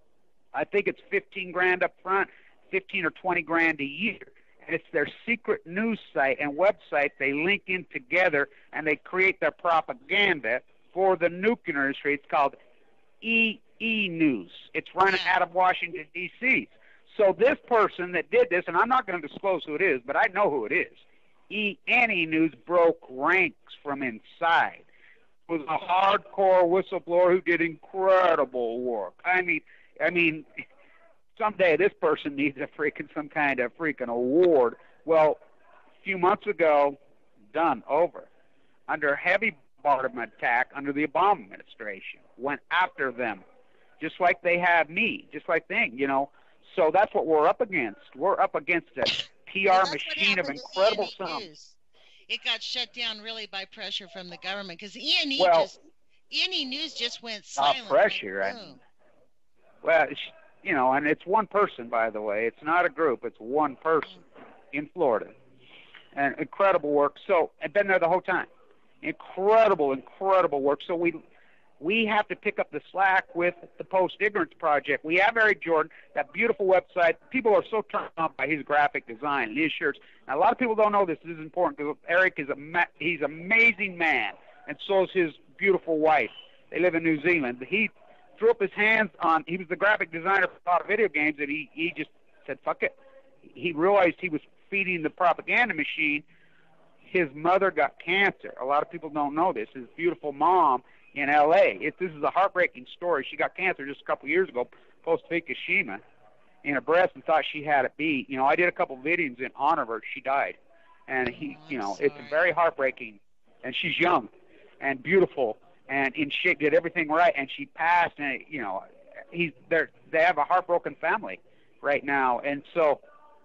I think it's $15,000 up front, 15 or 20 grand a year. And it's their secret news site and website. They link in together and they create their propaganda for the nuclear industry. It's called EE News. It's running out of Washington, D.C. So this person that did this, and I'm not going to disclose who it is, but I know who it is. ENE News broke ranks from inside. Was a hardcore whistleblower who did incredible work. I mean, someday this person needs some kind of freaking award. Well, a few months ago, done, over. Under heavy bombardment attack under the Obama administration, went after them, just like they have me, just like they, you know. So that's what we're up against. We're up against a PR machine of incredible sums. It got shut down really by pressure from the government because ENE News just went silent. Pressure. Well, you know, and it's one person, by the way. It's not a group. It's one person in Florida. And incredible work. So I've been there the whole time. Incredible work. So we have to pick up the slack with the Post-Ignorance Project. We have Eric Jordan, that beautiful website. People are so turned on by his graphic design and his shirts. Now, a lot of people don't know this. This is important because Eric is he's an amazing man, and so is his beautiful wife. They live in New Zealand. He threw up his hands on, he was the graphic designer for a lot of video games, and he just said, fuck it. He realized he was feeding the propaganda machine. His mother got cancer. A lot of people don't know this. His beautiful mom in L.A. This is a heartbreaking story. She got cancer just a couple years ago, post-Fukushima, in her breast, and thought she had it beat. You know, I did a couple videos in honor of her. She died. And it's very heartbreaking. And she's young and beautiful and in shape, did everything right, and she passed. And, you know, they have a heartbroken family right now. And so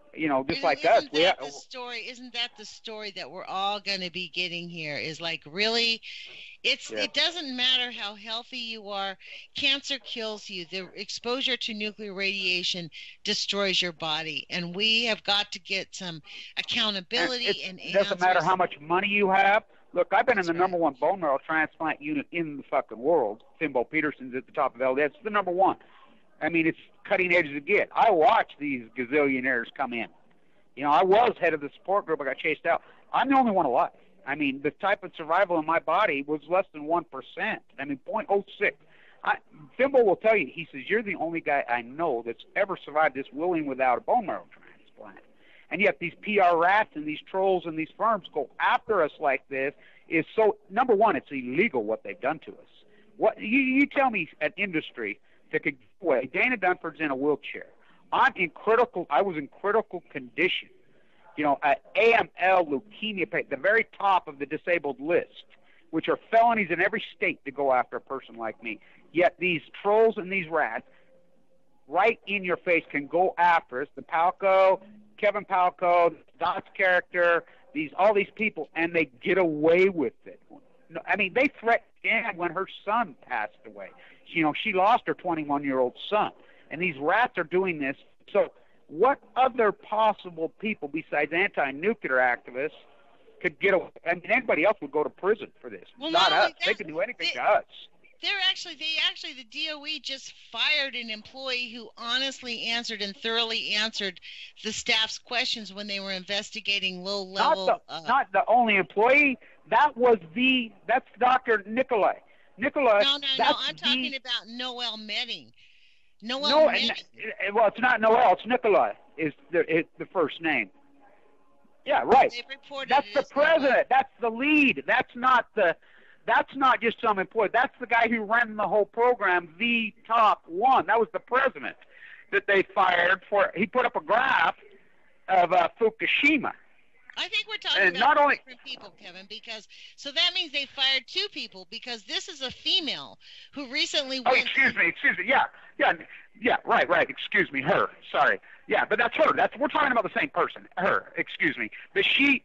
just like us. Isn't that the story that we're all going to be getting here? Is like, really, it doesn't matter how healthy you are. Cancer kills you. The exposure to nuclear radiation destroys your body, and we have got to get some accountability and it doesn't matter how much money you have. Look, I've been in the number one bone marrow transplant unit in the fucking world. Thimble Peterson's at the top of LDS. It's the number one. I mean, it's cutting edge to get. I watch these gazillionaires come in. I was head of the support group. I got chased out. I'm the only one alive. I mean, the type of survival in my body was less than 1%. I mean, 0.06. Thimble will tell you, he says, you're the only guy I know that's ever survived this willing without a bone marrow transplant. And yet these PR rats and these trolls and these firms go after us like this is so, number one, it's illegal what they've done to us. What you tell me an industry that could get away. Dana Dunford's in a wheelchair. I was in critical condition. AML, leukemia, the very top of the disabled list, which are felonies in every state to go after a person like me. Yet these trolls and these rats, right in your face, can go after us. The Palco, Kevin Palco, Dot's character, all these people, and they get away with it. I mean, they threatened Ann when her son passed away. She lost her 21-year-old son, and these rats are doing this. So what other possible people besides anti-nuclear activists could get away? I mean, anybody else would go to prison for this. Well, not us. They could do anything to us. The DOE just fired an employee who honestly answered and thoroughly answered the staff's questions when they were investigating low-level. Not the only employee. That's Dr. Nikolai. No. I'm talking about Noel Medding. Medding. Well, it's not Noel. It's Nikolai. Is the first name? Yeah, right. That's the president. That's the lead. That's not just some employee. That's the guy who ran the whole program, the top one. That was the president that they fired for. He put up a graph of Fukushima. I think we're talking about different people, Kevin, so that means they fired two people because this is a female who recently went... Oh, excuse me. Yeah, right. Excuse me, her. Sorry. Yeah, but that's her. We're talking about the same person. Her, excuse me. But she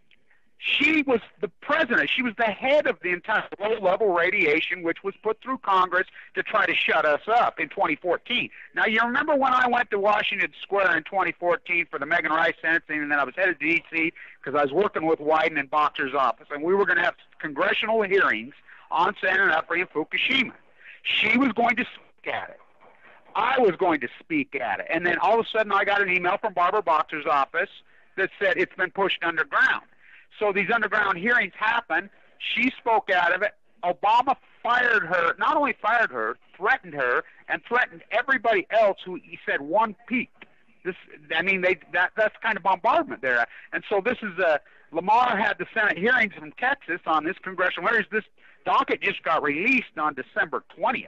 was the president. She was the head of the entire low-level radiation, which was put through Congress to try to shut us up in 2014. Now, you remember when I went to Washington Square in 2014 for the Megan Rice sentencing, and then I was headed to D.C. because I was working with Wyden and Boxer's office, and we were going to have congressional hearings on San Onofre and Fukushima. She was going to speak at it. I was going to speak at it. And then all of a sudden I got an email from Barbara Boxer's office that said it's been pushed underground. So these underground hearings happened. She spoke out of it. Obama fired her, not only fired her, threatened her, and threatened everybody else who he said one peaked. That's kind of bombardment there. And so this is Lamar had the Senate hearings in Texas on this congressional hearings. This docket just got released on December 20th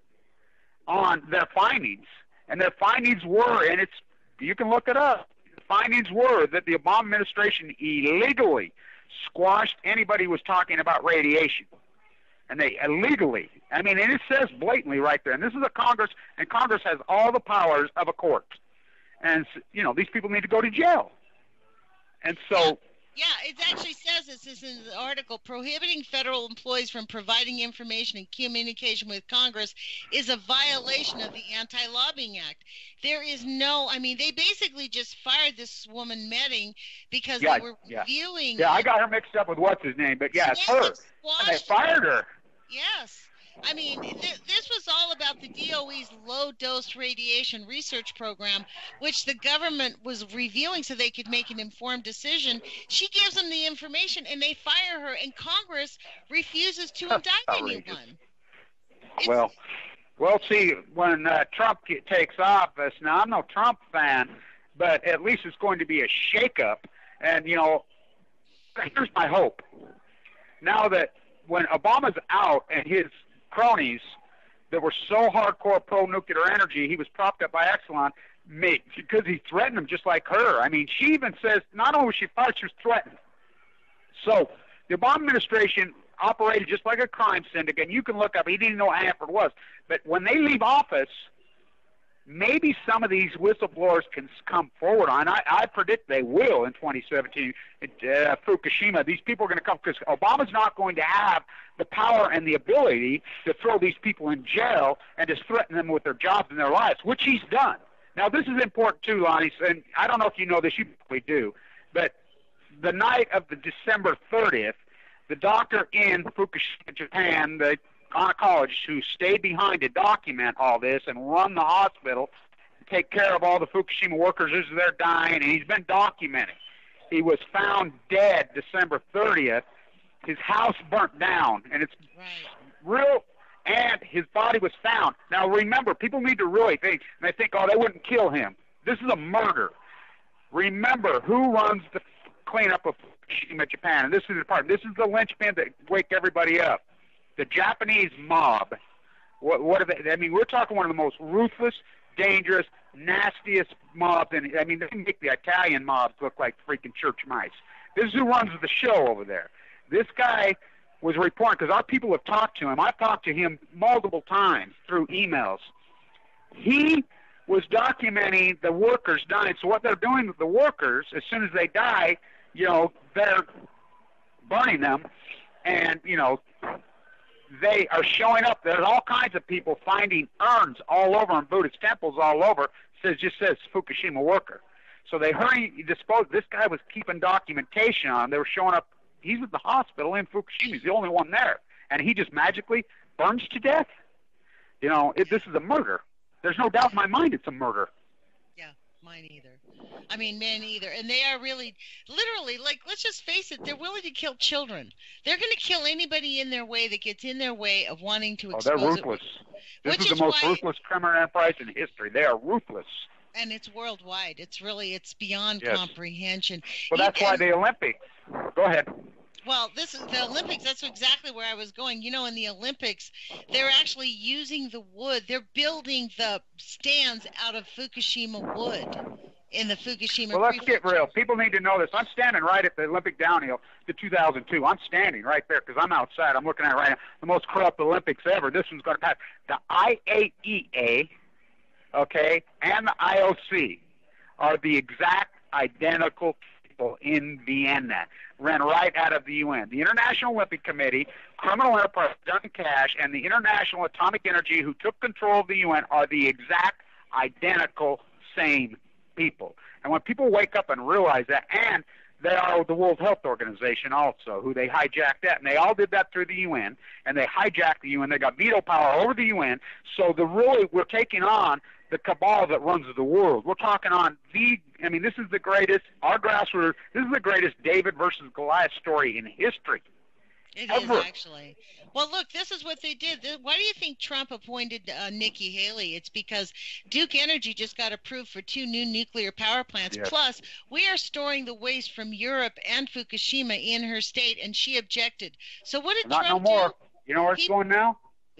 on their findings. And their findings were, and you can look it up, findings were that the Obama administration illegally squashed anybody who was talking about radiation. And they illegally, and it says blatantly right there. And this is a Congress, and Congress has all the powers of a court. And, these people need to go to jail. And so... Yeah, it actually says this is in the article, prohibiting federal employees from providing information and communication with Congress is a violation of the Anti-Lobbying Act. There is they basically just fired this woman Medding because they were viewing... Yeah, I got her mixed up with what's his name, but it's her. And they fired her. Yes. This was all about the DOE's low-dose radiation research program, which the government was reviewing so they could make an informed decision. She gives them the information, and they fire her, and Congress refuses to indict anyone. Well, see, when Trump takes office, now I'm no Trump fan, but at least it's going to be a shakeup. And, here's my hope. Now that when Obama's out and his cronies that were so hardcore pro-nuclear energy, he was propped up by Exelon because he threatened them just like her. She even says not only was she fired, she was threatened. So the Obama administration operated just like a crime syndicate. You can look up, he didn't know what Hanford was. But when they leave office, maybe some of these whistleblowers can come forward on. I predict they will in 2017. Fukushima, these people are going to come because Obama's not going to have the power and the ability to throw these people in jail and just threaten them with their jobs and their lives, which he's done. Now, this is important too, Lonnie, and I don't know if you know this, you probably do, but the night of the December 30th, the doctor in Fukushima, Japan, the gynecologist who stayed behind to document all this and run the hospital, take care of all the Fukushima workers as they're dying, and he's been documenting. He was found dead December 30th. His house burnt down, and it's real, and his body was found. Now, remember, people need to really think, and they think, oh, they wouldn't kill him. This is a murder. Remember, who runs the cleanup of Fukushima, Japan? And this is the part. This is the linchpin that wake everybody up. The Japanese mob. What are they? I mean, we're talking one of the most ruthless, dangerous, nastiest mobs. And I mean, they make the Italian mobs look like freaking church mice. This is who runs the show over there. This guy was reporting, because our people have talked to him. I've talked to him multiple times through emails. He was documenting the workers dying. So what they're doing with the workers, as soon as they die, you know, they're burning them, and, you know, they are showing up. There's all kinds of people finding urns all over in Buddhist temples all over. Just says Fukushima worker. So they disposed. This guy was keeping documentation on. They were showing up. He's at the hospital in Fukushima. He's the only one there, and he just magically burns to death. You know, this is a murder. There's no doubt in my mind it's a murder. Yeah, mine either. I mean, men either. And they are really, literally, like, let's just face it, they're willing to kill children. They're going to kill anybody in their way that gets in their way of wanting to expose it. They're ruthless. This is the most ruthless criminal enterprise in history. They are ruthless. And it's worldwide. It's beyond comprehension. Well, that's why the Olympics. Go ahead. Well, this is the Olympics. That's exactly where I was going. You know, in the Olympics, they're actually using the wood. They're building the stands out of Fukushima wood in the Fukushima. Well, let's get real. People need to know this. I'm standing right at the Olympic downhill, the 2002. I'm standing right there because I'm outside. I'm looking at it right now. The most corrupt Olympics ever. This one's going to pass. The IAEA, okay, and the IOC are the exact identical people in Vienna. Ran right out of the UN. The International Olympic Committee, criminal enterprise Duncan Cash, and the International Atomic Energy, who took control of the UN, are the exact identical same people. And when people wake up and realize that, and they are the World Health Organization also, who they hijacked that, and they all did that through the UN, and they hijacked the UN. They got veto power over the UN. So we're taking on the cabal that runs the world. We're talking on this is the greatest, this is the greatest David versus Goliath story in history. It is, actually. Well, look, this is what they did. Why do you think Trump appointed Nikki Haley? It's because Duke Energy just got approved for 2 new nuclear power plants. Yes. Plus, we are storing the waste from Europe and Fukushima in her state, and she objected. So what did Trump do? Not no more. You know where it's going now?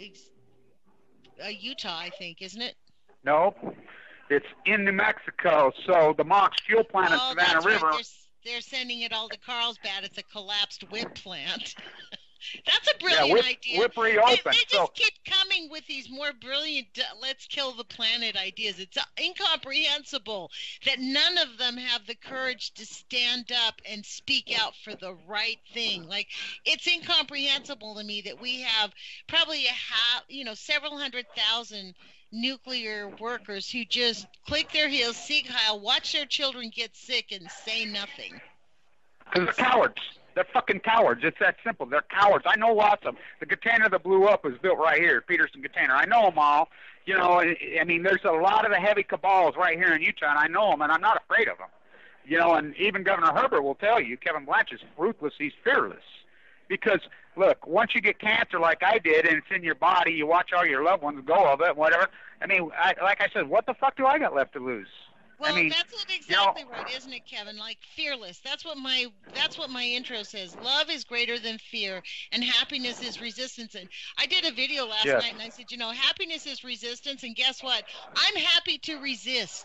Utah, I think, isn't it? No, it's in New Mexico. So the Mox fuel plant in Savannah River. Right. They're sending it all to Carlsbad. It's a collapsed WIP plant. That's a brilliant idea. WIP reopened. They just keep coming with these more brilliant let's kill the planet ideas. It's incomprehensible that none of them have the courage to stand up and speak out for the right thing. Like, it's incomprehensible to me that we have probably several 100,000 nuclear workers who just click their heels, seek Heil, watch their children get sick, and say nothing. Because they're cowards. They're fucking cowards. It's that simple. They're cowards. I know lots of them. The container that blew up was built right here, Peterson Container. I know them all. You know, I mean, there's a lot of the heavy cabals right here in Utah, and I know them, and I'm not afraid of them. You know, and even Governor Herbert will tell you, Kevin Blanch is ruthless. He's fearless. Because, look, once you get cancer like I did and it's in your body, you watch all your loved ones go of it, whatever. I mean, like I said, what the fuck do I got left to lose? Well, that's exactly right, isn't it, Kevin? Like, fearless. That's what my intro says. Love is greater than fear, and happiness is resistance. And I did a video last night, and I said, happiness is resistance, and guess what? I'm happy to resist.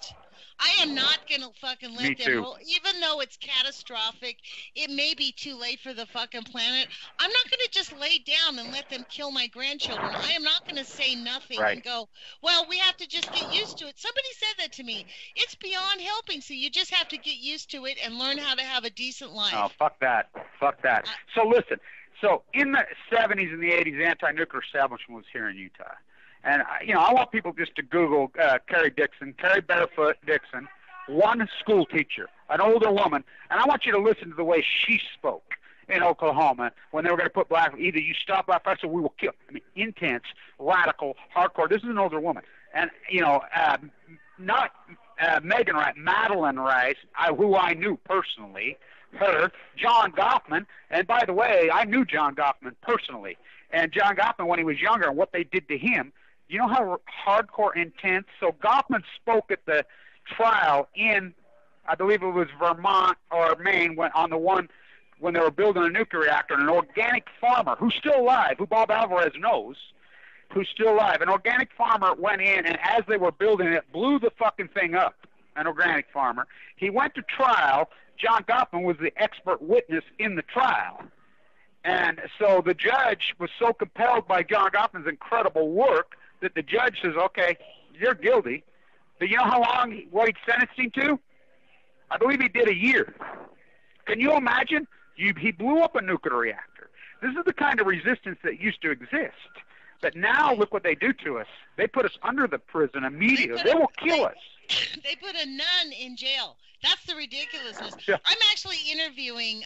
I am not going to fucking let Me them too. roll. Even though it's catastrophic, it may be too late for the fucking planet. I'm not going to just lay down and let them kill my grandchildren. I am not going to say nothing and go, well, we have to just get used to it. Somebody said that to me. It's beyond helping, so you just have to get used to it and learn how to have a decent life. Oh, fuck that. Fuck that. So listen, so in the 70s and the 80s, the anti-nuclear establishment was here in Utah. And, I want people just to Google Carrie Barefoot Dixon, one school teacher, an older woman, and I want you to listen to the way she spoke in Oklahoma when they were going to put black, either you stop black fights or we will kill. I mean, intense, radical, hardcore. This is an older woman. And, not Megan Rice, Madeline Rice, who I knew personally, her, John Goffman, and by the way, I knew John Goffman personally. And John Goffman, when he was younger, and what they did to him, you know how hardcore intense? So Goffman spoke at the trial in, I believe it was Vermont or Maine, when they were building a nuclear reactor, and an organic farmer who's still alive, who Bob Alvarez knows, who's still alive, an organic farmer went in, and as they were building it, blew the fucking thing up, an organic farmer. He went to trial. John Goffman was the expert witness in the trial. And so the judge was so compelled by John Goffman's incredible work that the judge says, okay, you're guilty. But you know how long, what he sentenced him to? I believe he did a year. Can you imagine? He blew up a nuclear reactor. This is the kind of resistance that used to exist. But now look what they do to us. They put us under the prison immediately. They will kill us. They put a nun in jail. That's the ridiculousness. Yeah. I'm actually interviewing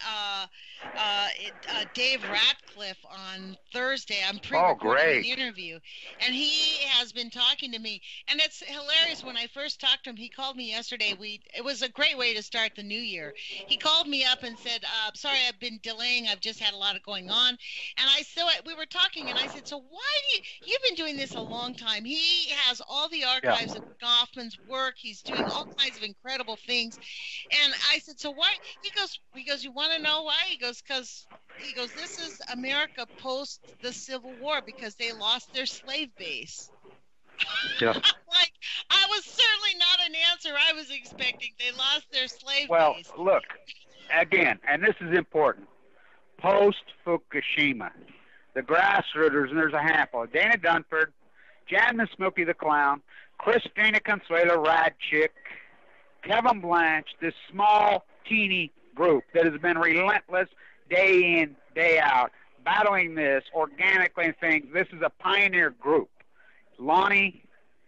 Dave Ratcliffe on Thursday. I'm pre-recording the interview, and he has been talking to me. And it's hilarious. When I first talked to him, he called me yesterday. It was a great way to start the new year. He called me up and said, "Sorry, I've been delaying. I've just had a lot of going on." And we were talking, and I said, "So why you've been doing this a long time?" He has all the archives of Goffman's work. He's doing all kinds of incredible things. And I said, so why? He goes, you want to know why? He goes, this is America post the Civil War because they lost their slave base. Yeah. Like, I was certainly not an answer I was expecting. They lost their slave base. Well, look, again, and this is important, post-Fukushima, the grassrooters, and there's a handful, Dana Dunford, Jan the Smokey the Clown, Christina Consuelo Radchick, Kevin Blanche, this small, teeny group that has been relentless day in, day out, battling this organically and things. This is a pioneer group. Lonnie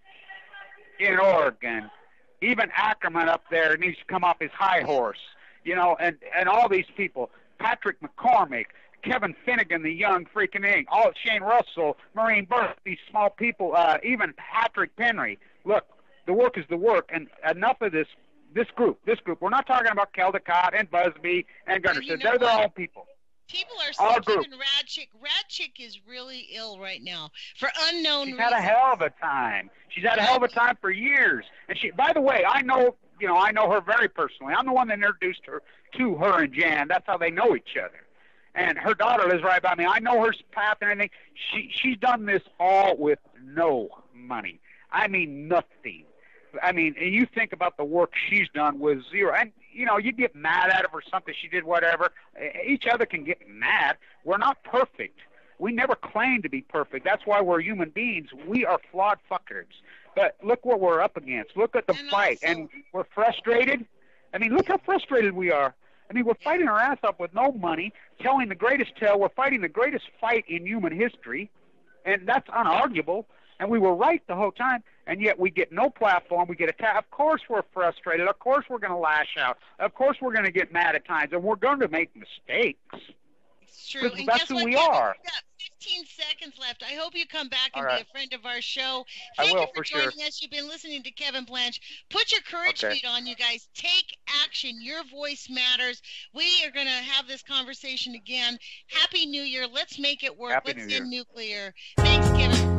in Oregon, even Ackerman up there needs to come off his high horse, and all these people, Patrick McCormick, Kevin Finnegan, the young freaking thing, all Shane Russell, Maureen Burke, these small people, even Patrick Penry. Look, the work is the work, and enough of this group. We're not talking about Caldecott and Busby and Gunderson. They're their own people. People are keeping Radchick. Radchick is really ill right now for unknown reasons. She's had a hell of a time. She's had a hell of a time for years. And she, by the way, I know her very personally. I'm the one that introduced her to her and Jan. That's how they know each other. And her daughter lives right by me. I know her path and everything. She's done this all with no money. I mean, nothing. I mean, and you think about the work she's done with zero. And, you get mad at her for something she did, whatever. Each other can get mad. We're not perfect. We never claim to be perfect. That's why we're human beings. We are flawed fuckers. But look what we're up against. Look at the fight. And we're frustrated. I mean, look how frustrated we are. I mean, we're fighting our ass off with no money, telling the greatest tale. We're fighting the greatest fight in human history. And that's unarguable. And we were right the whole time, and yet we get no platform. We get attacked. Of course we're frustrated. Of course we're going to lash out. Of course we're going to get mad at times, and we're going to make mistakes. It's true. And that's who we are. We've got 15 seconds left. I hope you come back and be a friend of our show. I will, Thank you for joining us. You've been listening to Kevin Blanche. Put your courage feet on, you guys. Take action. Your voice matters. We are going to have this conversation again. Happy New Year. Let's make it work. Let's end nuclear. Thanks, Kevin.